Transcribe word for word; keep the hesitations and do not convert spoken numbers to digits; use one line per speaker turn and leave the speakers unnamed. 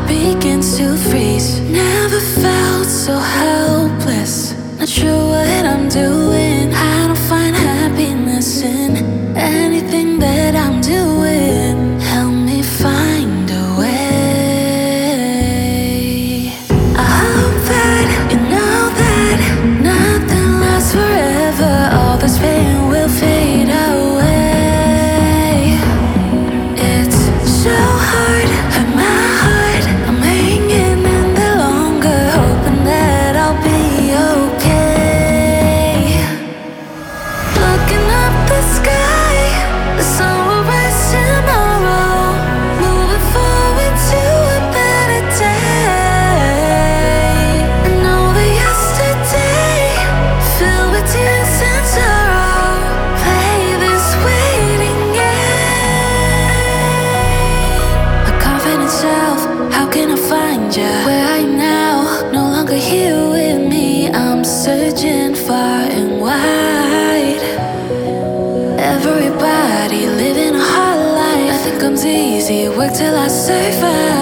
begins to freeze. Never felt so helpless. Not sure what I'm doing. I don't find happiness in anything that I'm doing. Help me find a way. I hope that you know that nothing lasts forever. All this pain will fade away. It's so hard, hurt my heart. I'm hanging in there longer, hoping that I'll be okay. Looking up the sky, the sun will rise tomorrow. Moving forward to a better day. I know that yesterday filled with tears and sorrow. Play this waiting game. My confident self, how can I find ya? Where are you now? No longer here with me. I'm searching far and wide. Everybody living a hard life. Nothing comes easy. Work till I survive.